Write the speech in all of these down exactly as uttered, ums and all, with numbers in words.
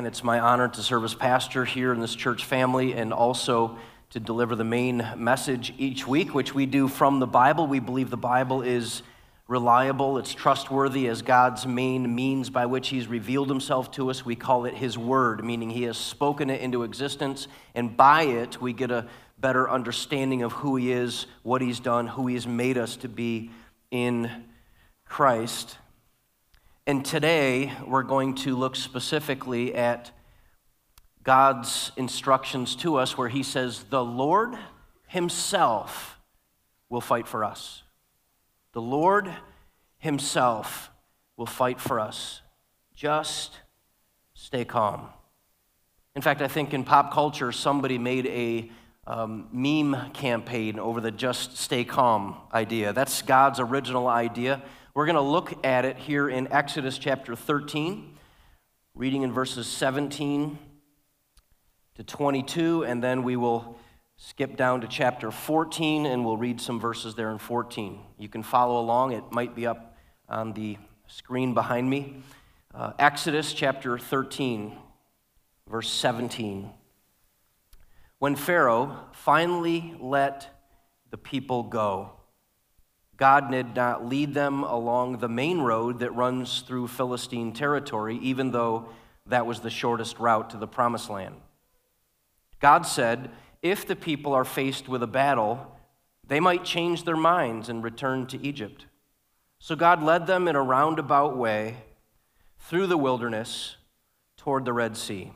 Again, it's my honor to serve as pastor here in this church family and also to deliver the main message each week, which we do from the Bible. We believe the Bible is reliable, it's trustworthy as God's main means by which He's revealed Himself to us. We call it His Word, meaning He has spoken it into existence, and by it we get a better understanding of who He is, what He's done, who He has made us to be in Christ. And today, we're going to look specifically at God's instructions to us where He says, the Lord Himself will fight for us. The Lord Himself will fight for us. Just stay calm. In fact, I think in pop culture, somebody made a um, meme campaign over the just stay calm idea. That's God's original idea. We're going to look at it here in Exodus chapter thirteen, reading in verses seventeen to twenty-two, and then we will skip down to chapter fourteen, and we'll read some verses there in fourteen. You can follow along. It might be up on the screen behind me. Uh, Exodus chapter thirteen, verse seventeen. When Pharaoh finally let the people go, God did not lead them along the main road that runs through Philistine territory, even though that was the shortest route to the Promised Land. God said, if the people are faced with a battle, they might change their minds and return to Egypt. So God led them in a roundabout way through the wilderness toward the Red Sea.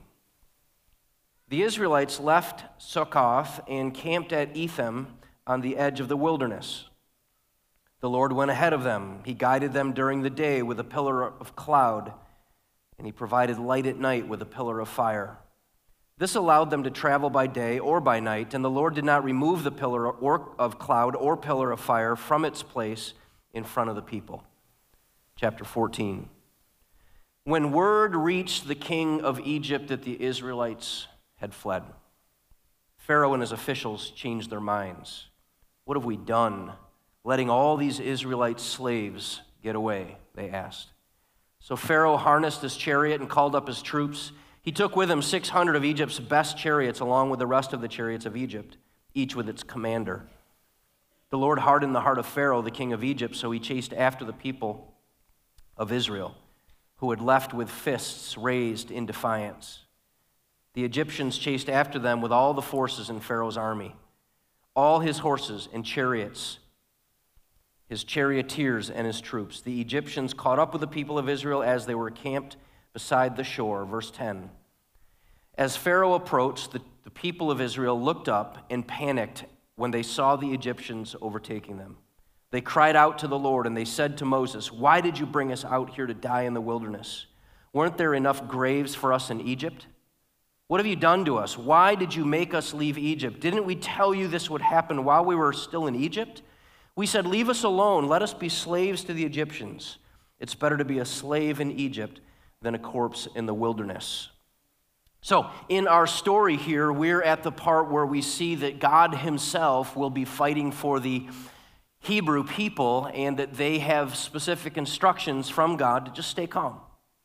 The Israelites left Succoth and camped at Etham on the edge of the wilderness. The Lord went ahead of them. He guided them during the day with a pillar of cloud, and He provided light at night with a pillar of fire. This allowed them to travel by day or by night, and the Lord did not remove the pillar of cloud or pillar of fire from its place in front of the people. Chapter fourteen. When word reached the king of Egypt that the Israelites had fled, Pharaoh and his officials changed their minds. What have we done, letting all these Israelite slaves get away? They asked. So Pharaoh harnessed his chariot and called up his troops. He took with him six hundred of Egypt's best chariots, along with the rest of the chariots of Egypt, each with its commander. The Lord hardened the heart of Pharaoh, the king of Egypt, so he chased after the people of Israel, who had left with fists raised in defiance. The Egyptians chased after them with all the forces in Pharaoh's army, all his horses and chariots, his charioteers and his troops. The Egyptians caught up with the people of Israel as they were camped beside the shore. Verse ten. As Pharaoh approached, the, the people of Israel looked up and panicked when they saw the Egyptians overtaking them. They cried out to the Lord, and they said to Moses, why did you bring us out here to die in the wilderness? Weren't there enough graves for us in Egypt? What have you done to us? Why did you make us leave Egypt? Didn't we tell you this would happen while we were still in Egypt? We said, leave us alone. Let us be slaves to the Egyptians. It's better to be a slave in Egypt than a corpse in the wilderness. So, in our story here, we're at the part where we see that God Himself will be fighting for the Hebrew people and that they have specific instructions from God to just stay calm.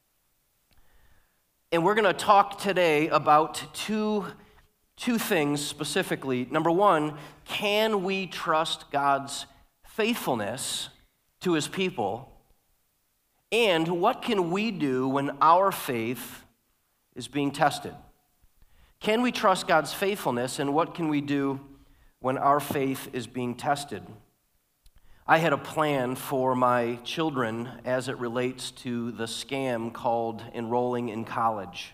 And we're going to talk today about two, two things specifically. Number one, can we trust God's faithfulness to His people? And what can we do when our faith is being tested? Can we trust God's faithfulness, and what can we do when our faith is being tested? I had a plan for my children as it relates to the scam called enrolling in college.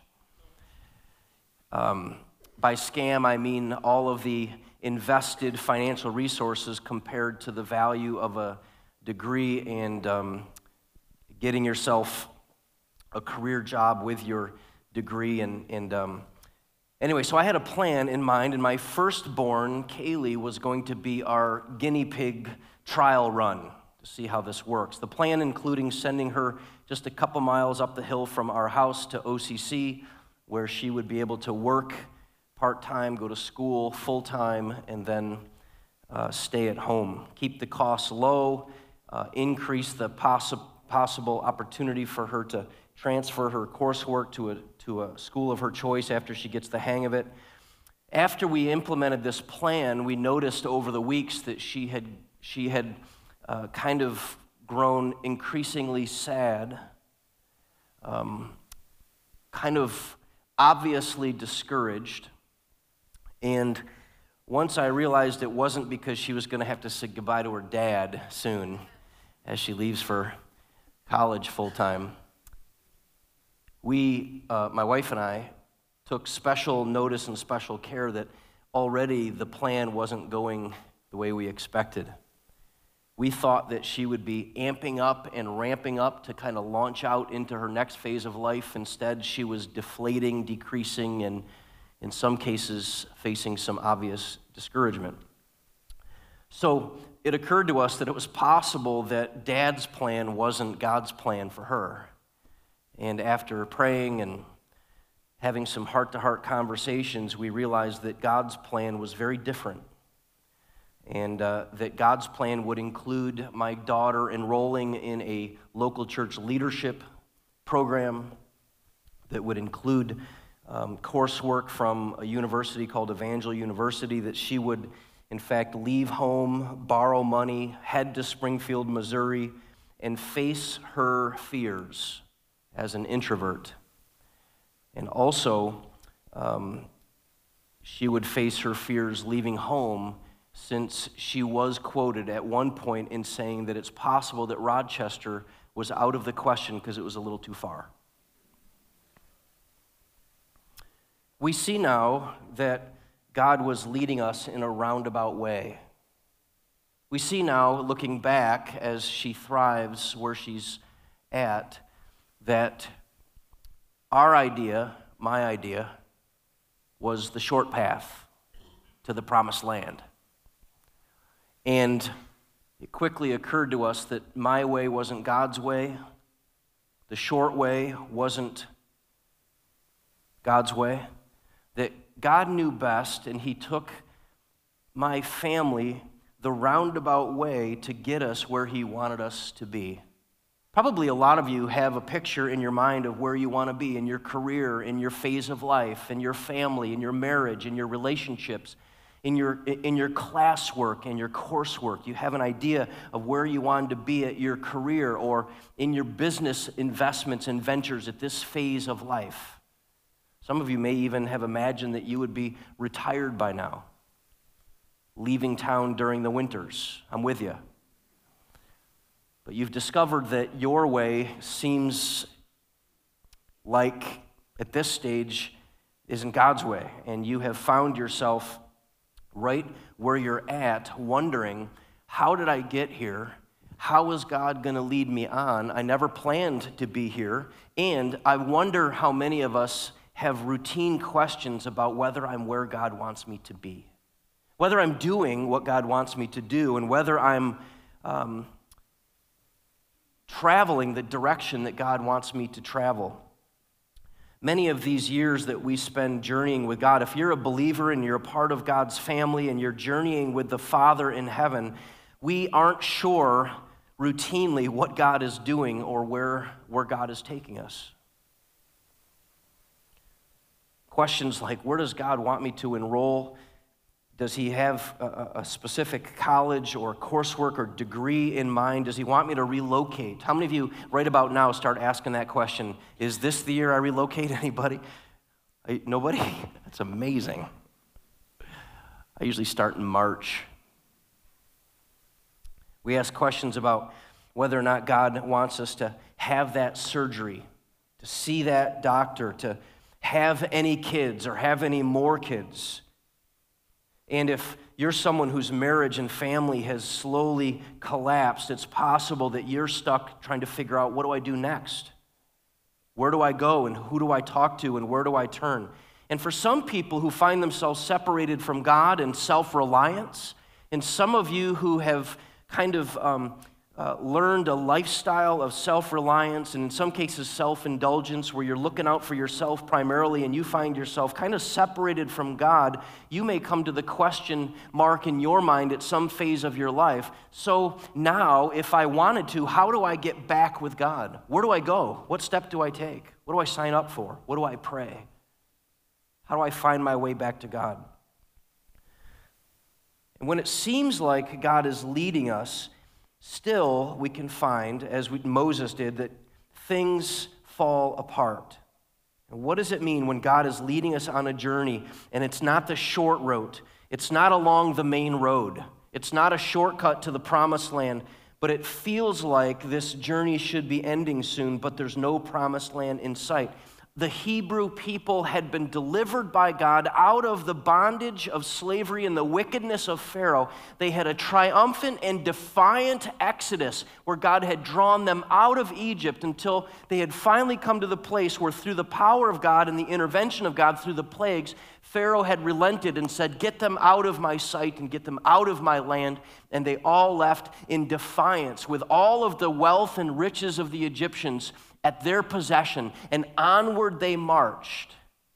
Um, by scam, I mean all of the invested financial resources compared to the value of a degree and um, getting yourself a career job with your degree. And, and um, anyway, so I had a plan in mind, and my firstborn, Kaylee, was going to be our guinea pig trial run to see how this works. The plan including sending her just a couple miles up the hill from our house to O C C, where she would be able to work part-time, go to school full-time, and then uh, stay at home. Keep the costs low, uh, increase the possi- possible opportunity for her to transfer her coursework to a, to a school of her choice after she gets the hang of it. After we implemented this plan, we noticed over the weeks that she had, she had uh, kind of grown increasingly sad, um, kind of obviously discouraged. And once I realized it wasn't because she was going to have to say goodbye to her dad soon as she leaves for college full-time, we, uh, my wife and I, took special notice and special care that already the plan wasn't going the way we expected. We thought that she would be amping up and ramping up to kind of launch out into her next phase of life. Instead, she was deflating, decreasing, and in some cases, facing some obvious discouragement. So it occurred to us that it was possible that Dad's plan wasn't God's plan for her. And after praying and having some heart-to-heart conversations, we realized that God's plan was very different, and uh, that God's plan would include my daughter enrolling in a local church leadership program that would include um, coursework from a university called Evangel University, that she would, in fact, leave home, borrow money, head to Springfield, Missouri, and face her fears as an introvert. And also, um, she would face her fears leaving home, since she was quoted at one point in saying that it's possible that Rochester was out of the question because it was a little too far. We see now that God was leading us in a roundabout way. We see now, looking back as she thrives where she's at, that our idea, my idea, was the short path to the promised land. And it quickly occurred to us that my way wasn't God's way, the short way wasn't God's way, that God knew best, and he took my family the roundabout way to get us where he wanted us to be. Probably a lot of you have a picture in your mind of where you want to be in your career, in your phase of life, in your family, in your marriage, in your relationships, in your in your classwork, in your coursework. You have an idea of where you want to be at your career or in your business investments and ventures at this phase of life. Some of you may even have imagined that you would be retired by now, leaving town during the winters. I'm with you. But you've discovered that your way seems like, at this stage, isn't God's way. And you have found yourself right where you're at, wondering, how did I get here? How is God going to lead me on? I never planned to be here. And I wonder how many of us have routine questions about whether I'm where God wants me to be, whether I'm doing what God wants me to do, and whether I'm um, traveling the direction that God wants me to travel. Many of these years that we spend journeying with God, if you're a believer and you're a part of God's family and you're journeying with the Father in heaven, we aren't sure routinely what God is doing or where, where God is taking us. Questions like, where does God want me to enroll? Does he have a, a specific college or coursework or degree in mind? Does he want me to relocate? How many of you right about now start asking that question? Is this the year I relocate? Anybody? I, nobody? That's amazing. I usually start in March. We ask questions about whether or not God wants us to have that surgery, to see that doctor, to have any kids or have any more kids. And if you're someone whose marriage and family has slowly collapsed, it's possible that you're stuck trying to figure out, what do I do next? Where do I go, and who do I talk to, and where do I turn? And for some people who find themselves separated from God and self-reliance, and some of you who have kind of um, uh, learned a lifestyle of self-reliance and in some cases self-indulgence where you're looking out for yourself primarily and you find yourself kind of separated from God, you may come to the question mark in your mind at some phase of your life. So now, if I wanted to, how do I get back with God? Where do I go? What step do I take? What do I sign up for? What do I pray? How do I find my way back to God? And when it seems like God is leading us, still we can find, as we, Moses did, that things fall apart. And what does it mean when God is leading us on a journey and it's not the short road? It's not along the main road. It's not a shortcut to the promised land, but it feels like this journey should be ending soon, but there's no promised land in sight. The Hebrew people had been delivered by God out of the bondage of slavery and the wickedness of Pharaoh. They had a triumphant and defiant exodus where God had drawn them out of Egypt until they had finally come to the place where through the power of God and the intervention of God through the plagues, Pharaoh had relented and said, "Get them out of my sight and get them out of my land." And they all left in defiance with all of the wealth and riches of the Egyptians at their possession, and onward they marched.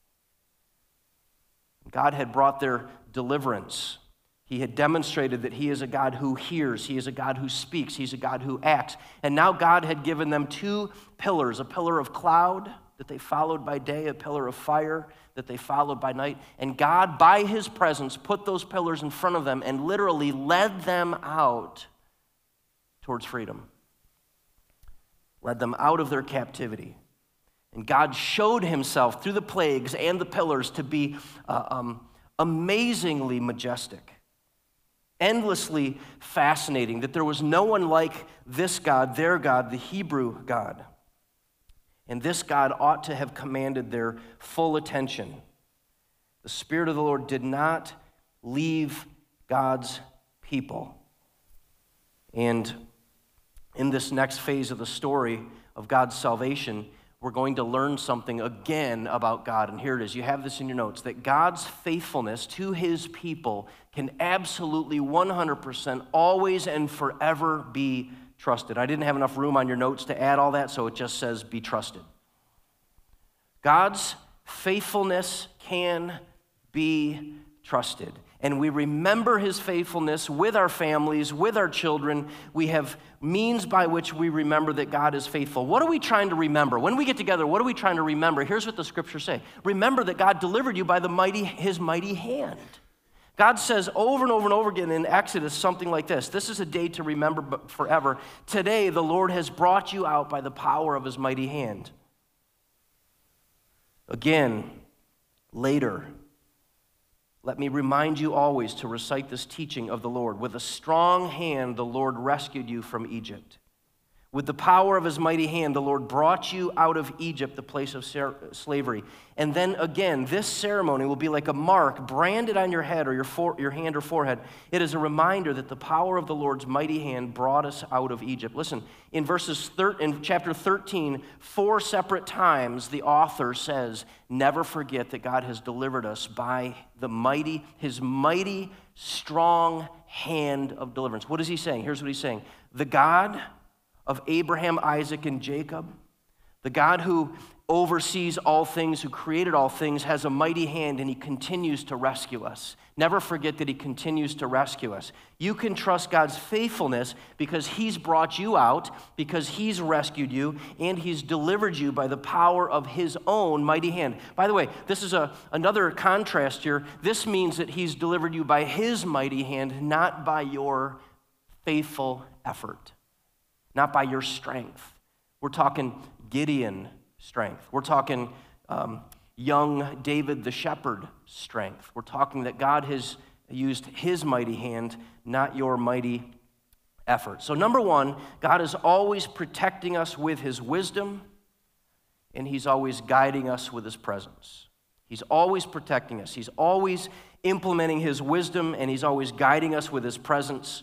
God had brought their deliverance. He had demonstrated that he is a God who hears, he is a God who speaks, he's a God who acts. And now God had given them two pillars, a pillar of cloud that they followed by day, a pillar of fire that they followed by night. And God, by his presence, put those pillars in front of them and literally led them out towards freedom. Led them out of their captivity. And God showed himself through the plagues and the pillars to be uh, um, amazingly majestic, endlessly fascinating, that there was no one like this God, their God, the Hebrew God. And this God ought to have commanded their full attention. The Spirit of the Lord did not leave God's people. And in this next phase of the story of God's salvation, we're going to learn something again about God. And here it is. You have this in your notes, that God's faithfulness to his people can absolutely one hundred percent always and forever be trusted. I didn't have enough room on your notes to add all that, so it just says be trusted. God's faithfulness can be trusted. And we remember his faithfulness with our families, with our children. We have means by which we remember that God is faithful. What are we trying to remember? When we get together, what are we trying to remember? Here's what the scriptures say. Remember that God delivered you by the mighty, his mighty hand. God says over and over and over again in Exodus something like this. This is a day to remember forever. Today, the Lord has brought you out by the power of his mighty hand. Again, later, let me remind you always to recite this teaching of the Lord. With a strong hand, the Lord rescued you from Egypt. With the power of his mighty hand, the Lord brought you out of Egypt, the place of slavery. And then again, this ceremony will be like a mark branded on your head or your, for, your hand or forehead. It is a reminder that the power of the Lord's mighty hand brought us out of Egypt. Listen, in verses thir- in chapter thirteen, four separate times the author says, never forget that God has delivered us by the mighty, his mighty, strong hand of deliverance. What is he saying? Here's what he's saying. The God of Abraham, Isaac, and Jacob, the God who oversees all things, who created all things, has a mighty hand, and he continues to rescue us. Never forget that he continues to rescue us. You can trust God's faithfulness because he's brought you out, because he's rescued you, and he's delivered you by the power of his own mighty hand. By the way, this is a, another contrast here. This means that he's delivered you by his mighty hand, not by your faithful effort. Not by your strength. We're talking Gideon strength. We're talking um, young David the shepherd strength. We're talking that God has used his mighty hand, not your mighty effort. So number one, God is always protecting us with his wisdom, and he's always guiding us with his presence. He's always protecting us. He's always implementing his wisdom, and he's always guiding us with his presence.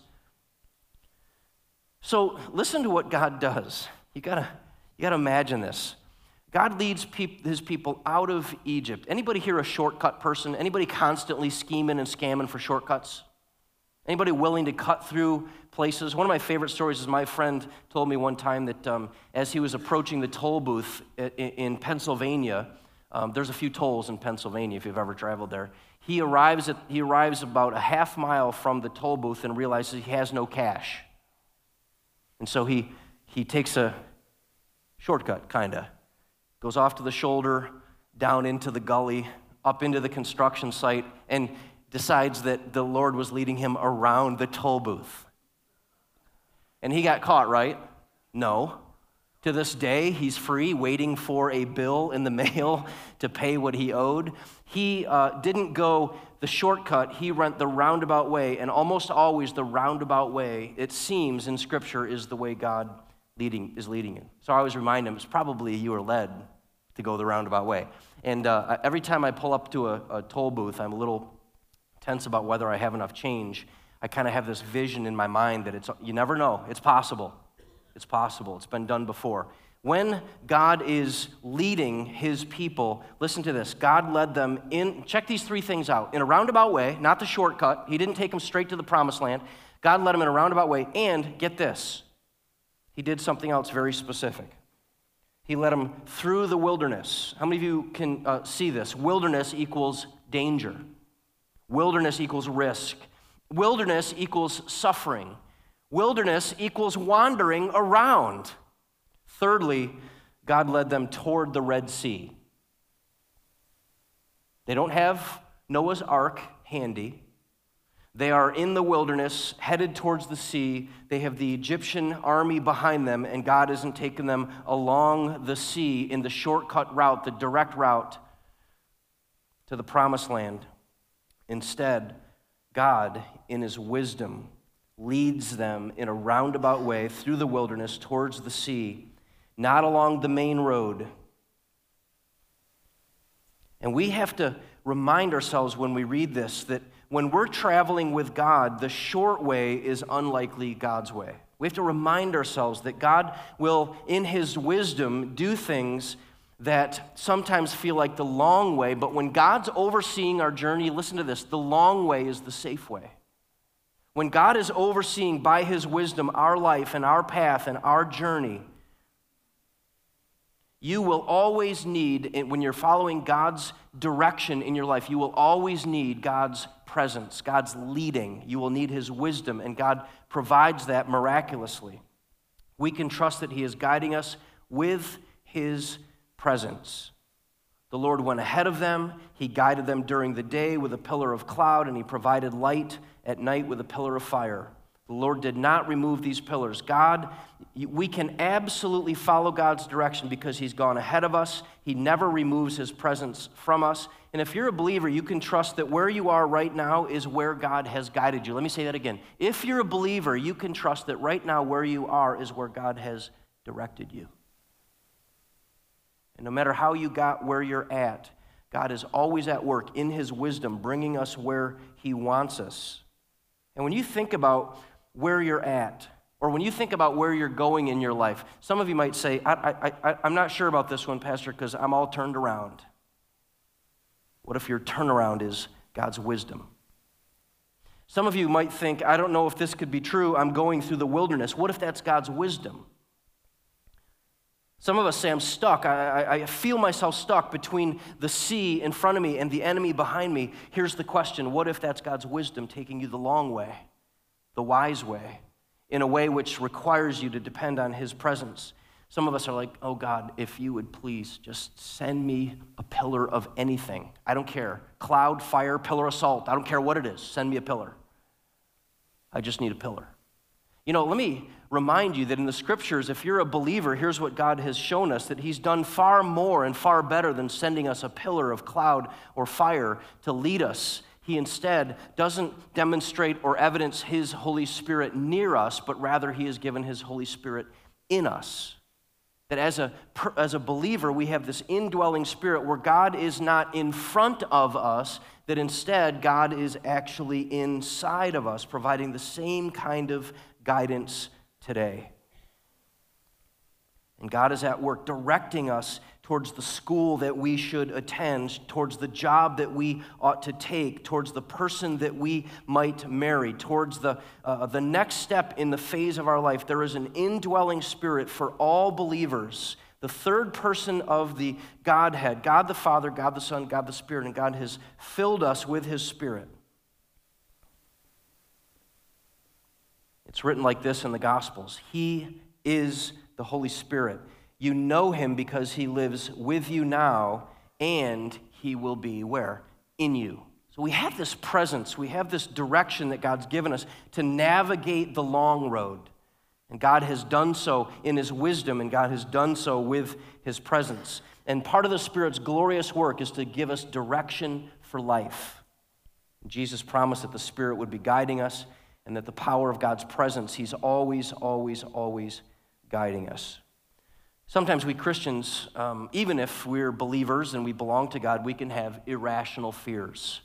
So listen to what God does. You gotta, you gotta imagine this. God leads peop- his people out of Egypt. Anybody here a shortcut person? Anybody constantly scheming and scamming for shortcuts? Anybody willing to cut through places? One of my favorite stories is my friend told me one time that um, as he was approaching the toll booth in, in Pennsylvania, um, there's a few tolls in Pennsylvania if you've ever traveled there. He arrives at he arrives about a half mile from the toll booth and realizes he has no cash, and so he he takes a shortcut, kinda, goes off to the shoulder, down into the gully, up into the construction site, and decides that the Lord was leading him around the toll booth. And he got caught, right? No. To this day, he's free, waiting for a bill in the mail to pay what he owed. He uh, didn't go the shortcut, he went the roundabout way, and almost always the roundabout way, it seems in Scripture, is the way God leading is leading you. So I always remind him, it's probably you were led to go the roundabout way. And uh, every time I pull up to a, a toll booth, I'm a little tense about whether I have enough change. I kind of have this vision in my mind that it's, you never know, it's possible. It's possible, it's been done before. When God is leading his people, listen to this, God led them in, check these three things out, in a roundabout way, not the shortcut. He didn't take them straight to the promised land. God led them in a roundabout way, and get this, he did something else very specific. He led them through the wilderness. How many of you can uh, see this? Wilderness equals danger. Wilderness equals risk. Wilderness equals suffering. Wilderness equals wandering around. Thirdly, God led them toward the Red Sea. They don't have Noah's Ark handy. They are in the wilderness, headed towards the sea. They have the Egyptian army behind them, and God isn't taking them along the sea in the shortcut route, the direct route to the promised land. Instead, God, in his wisdom, leads them in a roundabout way through the wilderness towards the sea, not along the main road. And we have to remind ourselves when we read this that when we're traveling with God, the short way is unlikely God's way. We have to remind ourselves that God will, in his wisdom, do things that sometimes feel like the long way, but when God's overseeing our journey, listen to this, the long way is the safe way. When God is overseeing by his wisdom our life and our path and our journey, you will always need, when you're following God's direction in your life, you will always need God's presence, God's leading. You will need his wisdom, and God provides that miraculously. We can trust that he is guiding us with his presence. The Lord went ahead of them. He guided them during the day with a pillar of cloud, and he provided light at night with a pillar of fire. The Lord did not remove these pillars. God, we can absolutely follow God's direction because he's gone ahead of us. He never removes his presence from us. And if you're a believer, you can trust that where you are right now is where God has guided you. Let me say that again. If you're a believer, you can trust that right now where you are is where God has directed you. And no matter how you got where you're at, God is always at work in his wisdom, bringing us where he wants us. And when you think about where you're at, or when you think about where you're going in your life, some of you might say, I, I, I, I'm not sure about this one, Pastor, because I'm all turned around. What if your turnaround is God's wisdom? Some of you might think, I don't know if this could be true. I'm going through the wilderness. What if that's God's wisdom? Some of us say, I'm stuck. I, I, I feel myself stuck between the sea in front of me and the enemy behind me. Here's the question. What if that's God's wisdom taking you the long way, the wise way, in a way which requires you to depend on his presence? Some of us are like, oh God, if you would please just send me a pillar of anything. I don't care. Cloud, fire, pillar of salt. I don't care what it is. Send me a pillar. I just need a pillar. You know, let me remind you that in the scriptures, if you're a believer, here's what God has shown us, that he's done far more and far better than sending us a pillar of cloud or fire to lead us. He instead doesn't demonstrate or evidence his Holy Spirit near us, but rather he has given his Holy Spirit in us. That as a, as a believer, we have this indwelling spirit where God is not in front of us, that instead God is actually inside of us, providing the same kind of guidance today. And God is at work directing us towards the school that we should attend, towards the job that we ought to take, towards the person that we might marry, towards the, uh, the next step in the phase of our life. There is an indwelling Spirit for all believers, the third person of the Godhead, God the Father, God the Son, God the Spirit, and God has filled us with His Spirit. It's written like this in the Gospels: He is the Holy Spirit. You know Him because He lives with you now, and He will be where? In you. So we have this presence, we have this direction that God's given us to navigate the long road. And God has done so in His wisdom, and God has done so with His presence. And part of the Spirit's glorious work is to give us direction for life. Jesus promised that the Spirit would be guiding us, and that the power of God's presence, He's always, always, always guiding us. Sometimes we Christians, um, even if we're believers and we belong to God, we can have irrational fears.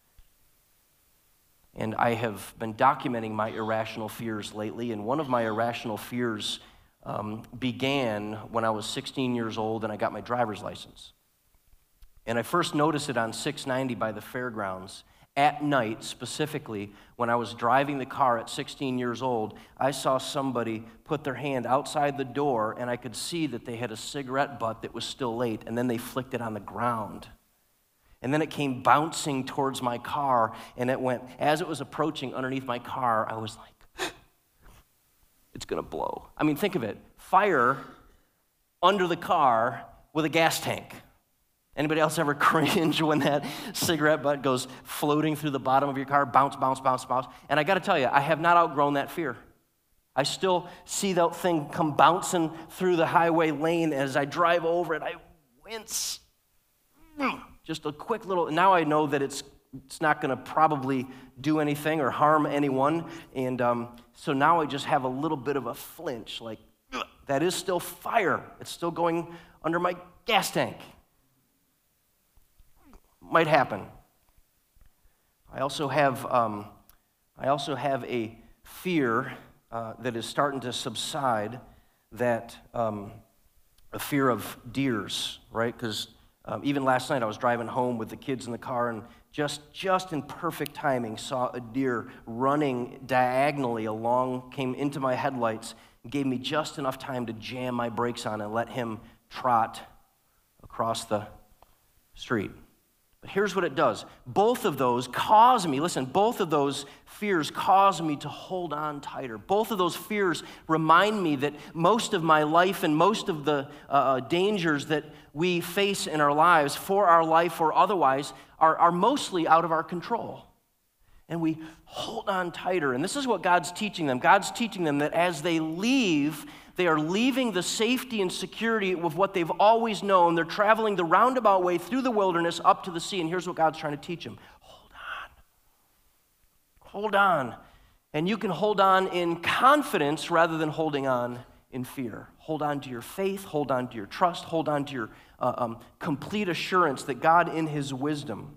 And I have been documenting my irrational fears lately, and one of my irrational fears um, began when I was sixteen years old and I got my driver's license. And I first noticed it on six ninety by the fairgrounds. At night, specifically, when I was driving the car at sixteen years old, I saw somebody put their hand outside the door, and I could see that they had a cigarette butt that was still lit, and then they flicked it on the ground. And then it came bouncing towards my car, and it went, as it was approaching underneath my car, I was like, it's gonna blow. I mean, think of it, fire under the car with a gas tank. Anybody else ever cringe when that cigarette butt goes floating through the bottom of your car, bounce, bounce, bounce, bounce? And I gotta tell you, I have not outgrown that fear. I still see that thing come bouncing through the highway lane as I drive over it. I wince. Just a quick little, now I know that it's it's not gonna probably do anything or harm anyone. And um, so now I just have a little bit of a flinch, like, that is still fire. It's still going under my gas tank. Might happen. I also have, um, I also have a fear uh, that is starting to subside, that um, a fear of deers, right? Because um, even last night I was driving home with the kids in the car, and just, just in perfect timing saw a deer running diagonally along, came into my headlights, and gave me just enough time to jam my brakes on and let him trot across the street. But here's what it does. Both of those cause me, listen, both of those fears cause me to hold on tighter. Both of those fears remind me that most of my life and most of the uh, dangers that we face in our lives, for our life or otherwise, are, are mostly out of our control. And we hold on tighter. And this is what God's teaching them. God's teaching them that as they leave, they are leaving the safety and security of what they've always known. They're traveling the roundabout way through the wilderness up to the sea. And here's what God's trying to teach them. Hold on. Hold on. And you can hold on in confidence rather than holding on in fear. Hold on to your faith. Hold on to your trust. Hold on to your uh, um, complete assurance that God in His wisdom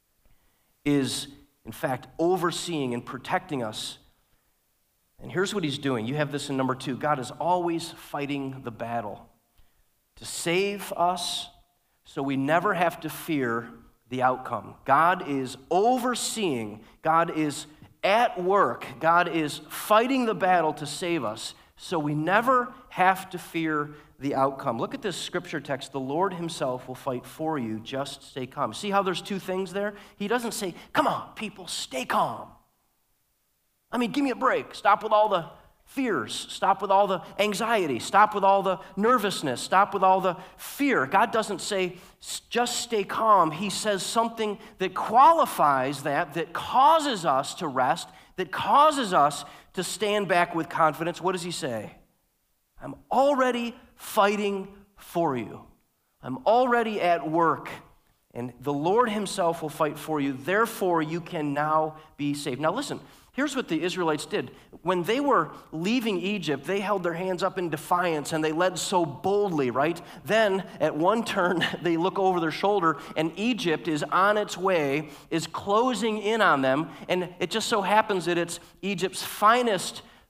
is, in fact, overseeing and protecting us. And here's what He's doing. You have this in number two. God is always fighting the battle to save us so we never have to fear the outcome. God is overseeing. God is at work. God is fighting the battle to save us so we never have to fear the outcome. Look at this scripture text. The Lord Himself will fight for you. Just stay calm. See how there's two things there? He doesn't say, come on, people, stay calm. I mean, give me a break. Stop with all the fears. Stop with all the anxiety. Stop with all the nervousness. Stop with all the fear. God doesn't say, just stay calm. He says something that qualifies that, that causes us to rest, that causes us to stand back with confidence. What does He say? I'm already fighting for you. I'm already at work. And the Lord Himself will fight for you. Therefore, you can now be saved. Now listen, here's what the Israelites did. When they were leaving Egypt, they held their hands up in defiance and they led so boldly, right? Then at one turn, they look over their shoulder and Egypt is on its way, is closing in on them. And it just so happens that it's Egypt's finest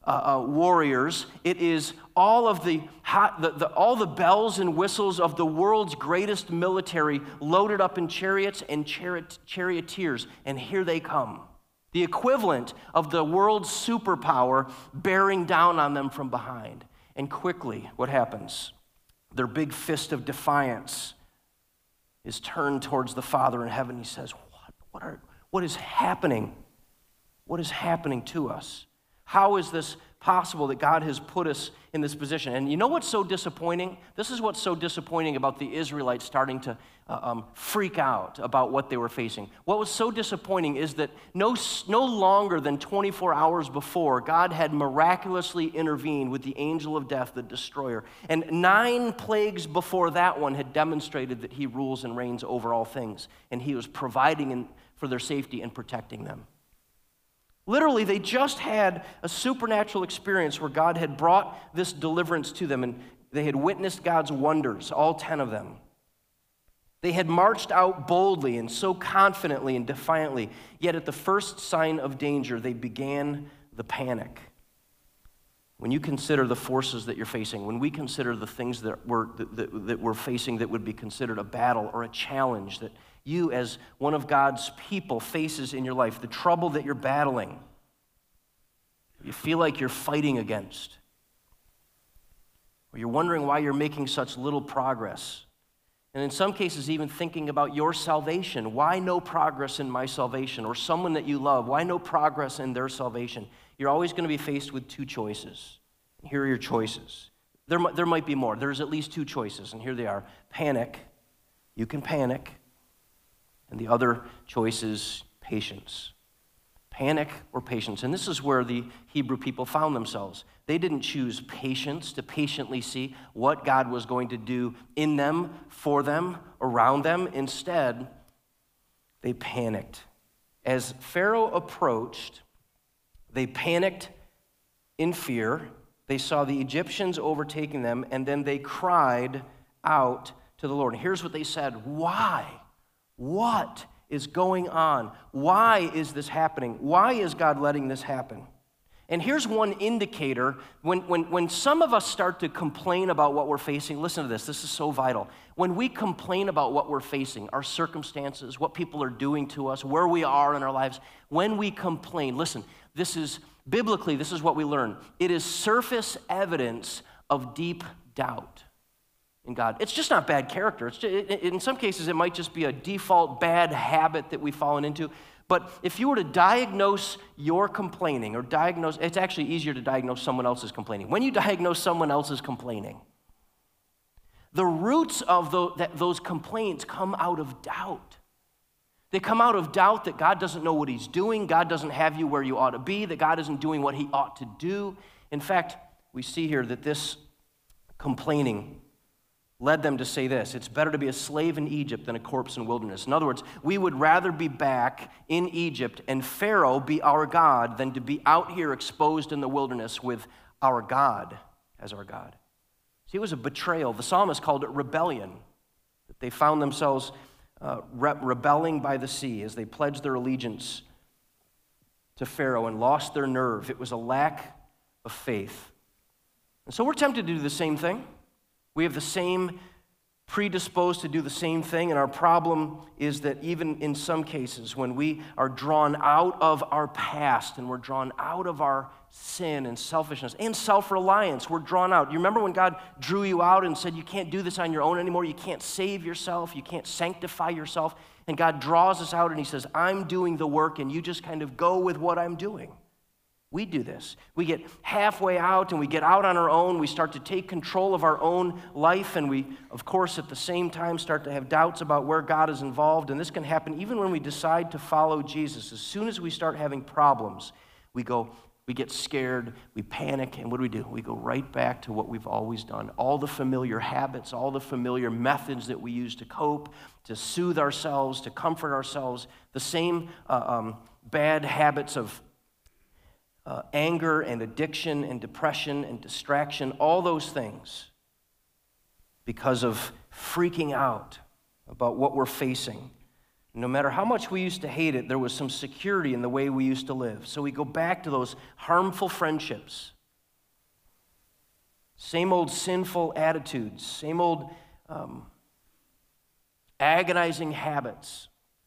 uh, uh, warriors. It is all of the, hot, the, the all the bells and whistles of the world's greatest military loaded up in chariots and chariot, charioteers, and here they come. The equivalent of the world's superpower bearing down on them from behind. And quickly, what happens? Their big fist of defiance is turned towards the Father in heaven. He says, what, what, are, what is happening? What is happening to us? How is this possible that God has put us in this position? And you know what's so disappointing? This is what's so disappointing about the Israelites starting to uh, um, freak out about what they were facing. What was so disappointing is that no, no longer than twenty-four hours before, God had miraculously intervened with the angel of death, the destroyer. And nine plagues before that one had demonstrated that he rules and reigns over all things. And he was providing in, for their safety and protecting them. Literally, they just had a supernatural experience where God had brought this deliverance to them, and they had witnessed God's wonders, all ten of them. They had marched out boldly and so confidently and defiantly, yet at the first sign of danger, they began the panic. When you consider the forces that you're facing, when we consider the things that we're, that, that we're facing that would be considered a battle or a challenge that you as one of God's people faces in your life, the trouble that you're battling, you feel like you're fighting against, or you're wondering why you're making such little progress, and in some cases even thinking about your salvation. Why no progress in my salvation? Or someone that you love, why no progress in their salvation? You're always going to be faced with two choices. Here are your choices. There, there might be more. There's at least two choices, and here they are. Panic. You can panic. And the other choice is patience. Panic or patience. And this is where the Hebrew people found themselves. They didn't choose patience to patiently see what God was going to do in them, for them, around them. Instead, they panicked. As Pharaoh approached, they panicked in fear. They saw the Egyptians overtaking them, and then they cried out to the Lord. And here's what they said. Why? What is going on? Why is this happening? Why is God letting this happen? And here's one indicator. When, when, when some of us start to complain about what we're facing, listen to this. This is so vital. When we complain about what we're facing, our circumstances, what people are doing to us, where we are in our lives, when we complain, listen, this is, biblically, this is what we learn. It is surface evidence of deep doubt in God. It's just not bad character. It's just, it, in some cases, it might just be a default bad habit that we've fallen into. But if you were to diagnose your complaining, or diagnose, it's actually easier to diagnose someone else's complaining. When you diagnose someone else's complaining, the roots of the, that, those complaints come out of doubt. They come out of doubt that God doesn't know what he's doing, God doesn't have you where you ought to be, that God isn't doing what he ought to do. In fact, we see here that this complaining led them to say this: it's better to be a slave in Egypt than a corpse in wilderness. In other words, we would rather be back in Egypt and Pharaoh be our God than to be out here exposed in the wilderness with our God as our God. See, it was a betrayal. The psalmist called it rebellion. That they found themselves uh, re- rebelling by the sea as they pledged their allegiance to Pharaoh and lost their nerve. It was a lack of faith. And so we're tempted to do the same thing. We have the same predisposed to do the same thing, and our problem is that even in some cases, when we are drawn out of our past and we're drawn out of our sin and selfishness and self-reliance, we're drawn out. You remember when God drew you out and said, you can't do this on your own anymore, you can't save yourself, you can't sanctify yourself, and God draws us out and he says, I'm doing the work and you just kind of go with what I'm doing. We do this. We get halfway out and we get out on our own. We start to take control of our own life, and we, of course, at the same time start to have doubts about where God is involved. And this can happen even when we decide to follow Jesus. As soon as we start having problems, we go, we get scared, we panic, and what do we do? We go right back to what we've always done. All the familiar habits, all the familiar methods that we use to cope, to soothe ourselves, to comfort ourselves, the same uh, um, bad habits of Uh, anger and addiction and depression and distraction, all those things, because of freaking out about what we're facing. No matter how much we used to hate it, there was some security in the way we used to live. So we go back to those harmful friendships, same old sinful attitudes, same old um, agonizing habits.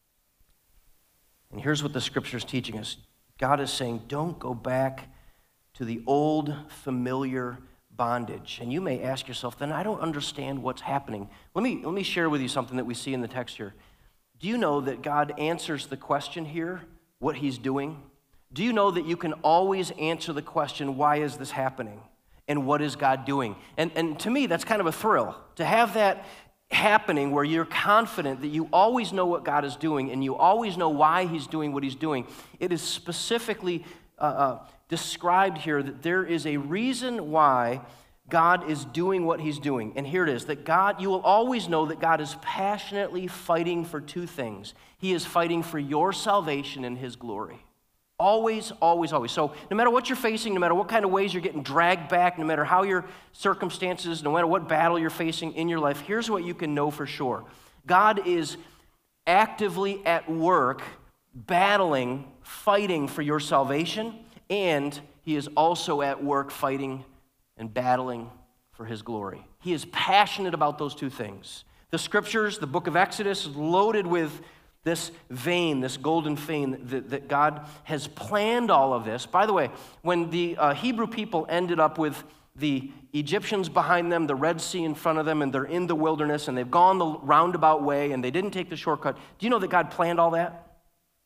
And here's what the Scripture is teaching us. God is saying, don't go back to the old familiar bondage. And you may ask yourself, then I don't understand what's happening. Let me, let me share with you something that we see in the text here. Do you know that God answers the question here, what he's doing? Do you know that you can always answer the question, why is this happening? And what is God doing? And, and to me, that's kind of a thrill, to have that happening where you're confident that you always know what God is doing and you always know why he's doing what he's doing. It is specifically uh, uh, described here that there is a reason why God is doing what he's doing. And here it is, that God, you will always know that God is passionately fighting for two things. He is fighting for your salvation and his glory. Always, always, always. So no matter what you're facing, no matter what kind of ways you're getting dragged back, no matter how your circumstances, no matter what battle you're facing in your life, here's what you can know for sure. God is actively at work, battling, fighting for your salvation, and he is also at work fighting and battling for his glory. He is passionate about those two things. The scriptures, the book of Exodus, is loaded with this vein, this golden vein, that, that God has planned all of this. By the way, when the uh, Hebrew people ended up with the Egyptians behind them, the Red Sea in front of them, and they're in the wilderness, and they've gone the roundabout way, and they didn't take the shortcut, do you know that God planned all that?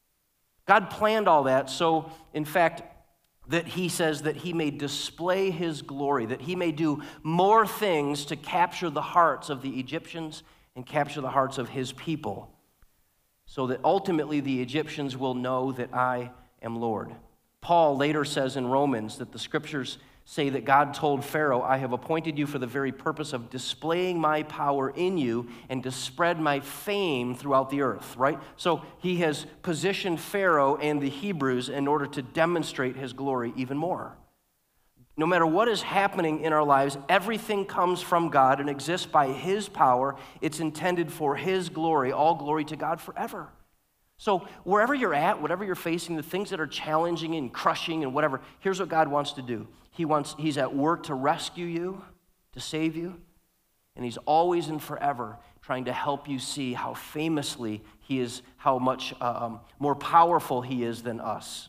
God planned all that, so in fact, that he says that he may display his glory, that he may do more things to capture the hearts of the Egyptians and capture the hearts of his people, so that ultimately the Egyptians will know that I am Lord. Paul later says in Romans that the scriptures say that God told Pharaoh, I have appointed you for the very purpose of displaying my power in you and to spread my fame throughout the earth, right? So he has positioned Pharaoh and the Hebrews in order to demonstrate his glory even more. No matter what is happening in our lives, everything comes from God and exists by his power. It's intended for his glory, all glory to God forever. So wherever you're at, whatever you're facing, the things that are challenging and crushing and whatever, here's what God wants to do. He wants, he's at work to rescue you, to save you, and he's always and forever trying to help you see how famously he is, how much um, more powerful he is than us.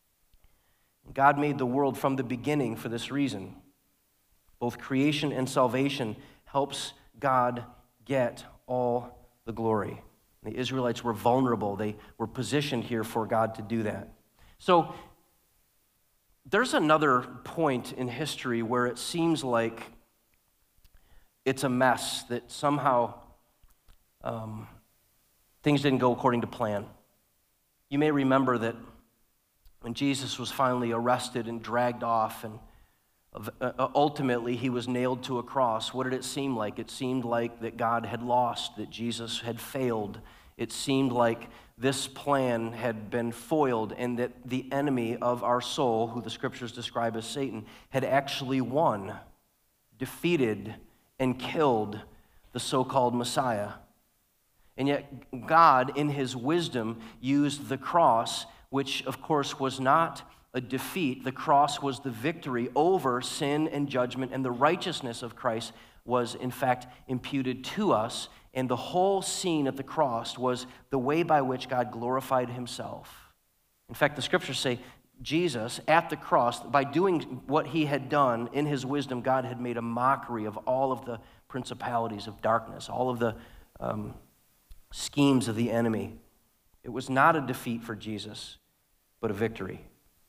God made the world from the beginning for this reason. Both creation and salvation helps God get all the glory. The Israelites were vulnerable. They were positioned here for God to do that. So there's another point in history where it seems like it's a mess, that somehow um, things didn't go according to plan. You may remember that when Jesus was finally arrested and dragged off, and ultimately he was nailed to a cross, what did it seem like? It seemed like that God had lost, that Jesus had failed. It seemed like this plan had been foiled, and that the enemy of our soul, who the scriptures describe as Satan, had actually won, defeated, and killed the so-called Messiah. And yet God, in his wisdom, used the cross, which of course was not a defeat. The cross was the victory over sin and judgment, and the righteousness of Christ was in fact imputed to us, and the whole scene at the cross was the way by which God glorified himself. In fact, the scriptures say Jesus at the cross, by doing what he had done in his wisdom, God had made a mockery of all of the principalities of darkness, all of the um, schemes of the enemy. It was not a defeat for Jesus, but a victory.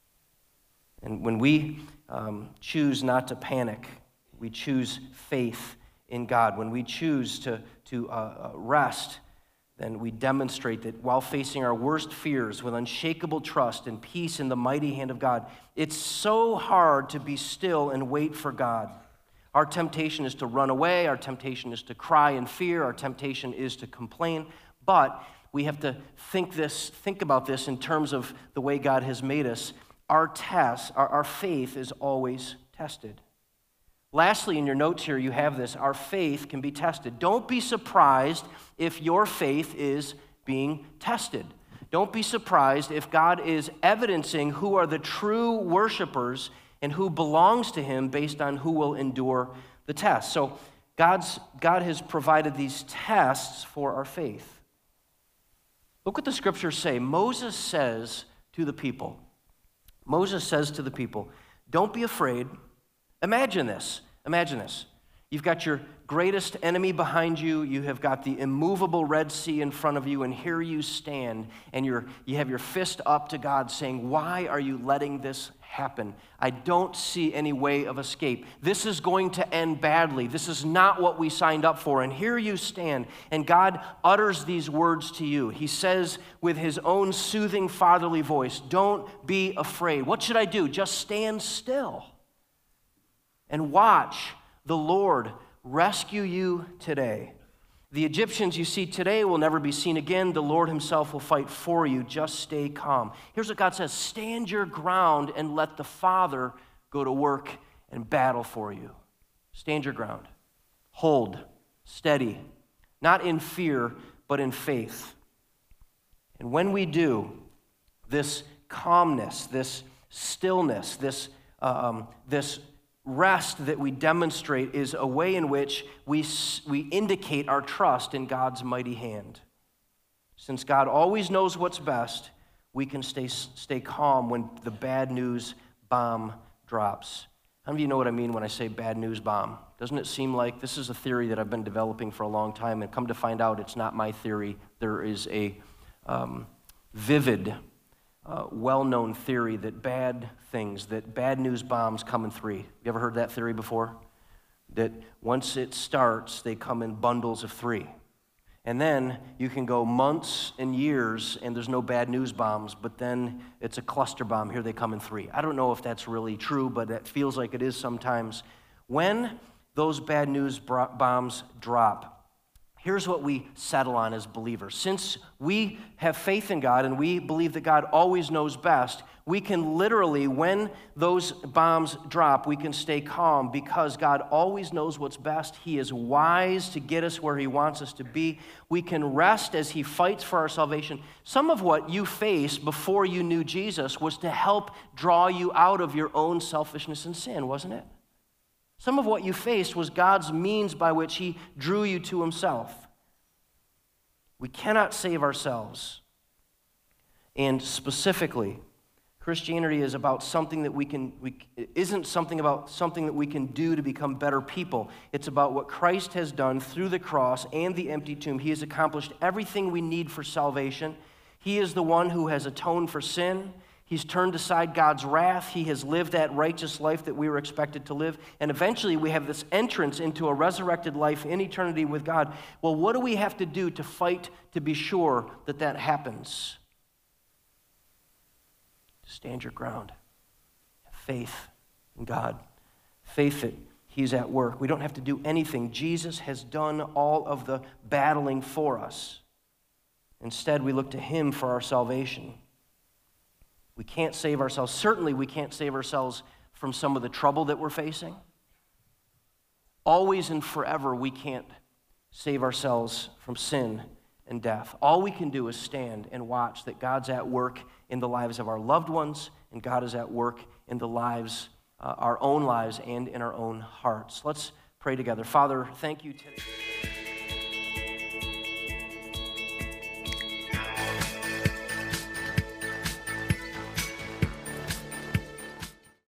And when we um, choose not to panic, we choose faith in God. When we choose to, to uh, rest, then we demonstrate that while facing our worst fears with unshakable trust and peace in the mighty hand of God, it's so hard to be still and wait for God. Our temptation is to run away. Our temptation is to cry in fear. Our temptation is to complain. But we have to think this, think about this in terms of the way God has made us. Our test, our, our faith is always tested. Lastly, in your notes here, you have this. Our faith can be tested. Don't be surprised if your faith is being tested. Don't be surprised if God is evidencing who are the true worshipers and who belongs to him based on who will endure the test. So God's, God has provided these tests for our faith. Look what the scriptures say. Moses says to the people, Moses says to the people, don't be afraid. Imagine this. Imagine this. You've got your greatest enemy behind you. You have got the immovable Red Sea in front of you, and here you stand, and you're, you have your fist up to God saying, why are you letting this happen? I don't see any way of escape. This is going to end badly. This is not what we signed up for. And here you stand, and God utters these words to you. He says with his own soothing fatherly voice, don't be afraid. What should I do? Just stand still and watch the Lord rescue you today. The Egyptians you see today will never be seen again. The Lord himself will fight for you. Just stay calm. Here's what God says. Stand your ground and let the Father go to work and battle for you. Stand your ground. Hold steady, not in fear, but in faith. And when we do, this calmness, this stillness, this, um, this rest that we demonstrate is a way in which we, we indicate our trust in God's mighty hand. Since God always knows what's best, we can stay, stay calm when the bad news bomb drops. How many of you know what I mean when I say bad news bomb? Doesn't it seem like this is a theory that I've been developing for a long time, and come to find out it's not my theory. There is a um, vivid Uh, well-known theory that bad things, that bad news bombs come in three. You ever heard that theory before? That once it starts, they come in bundles of three. And then you can go months and years and there's no bad news bombs, but then it's a cluster bomb. Here they come in three. I don't know if that's really true, but it feels like it is sometimes. When those bad news bombs drop, here's what we settle on as believers. Since we have faith in God and we believe that God always knows best, we can literally, when those bombs drop, we can stay calm because God always knows what's best. He is wise to get us where he wants us to be. We can rest as he fights for our salvation. Some of what you faced before you knew Jesus was to help draw you out of your own selfishness and sin, wasn't it? Some of what you faced was God's means by which he drew you to himself. We cannot save ourselves. And specifically, Christianity is about something that we can, we, it isn't something about something that we can do to become better people. It's about what Christ has done through the cross and the empty tomb. He has accomplished everything we need for salvation. He is the one who has atoned for sin. He's turned aside God's wrath. He has lived that righteous life that we were expected to live. And eventually we have this entrance into a resurrected life in eternity with God. Well, what do we have to do to fight to be sure that that happens? Stand your ground. Have faith in God. Faith that he's at work. We don't have to do anything. Jesus has done all of the battling for us. Instead, we look to him for our salvation. We can't save ourselves. Certainly, we can't save ourselves from some of the trouble that we're facing. Always and forever, we can't save ourselves from sin and death. All we can do is stand and watch that God's at work in the lives of our loved ones, and God is at work in the lives, uh, our own lives, and in our own hearts. Let's pray together. Father, thank you today.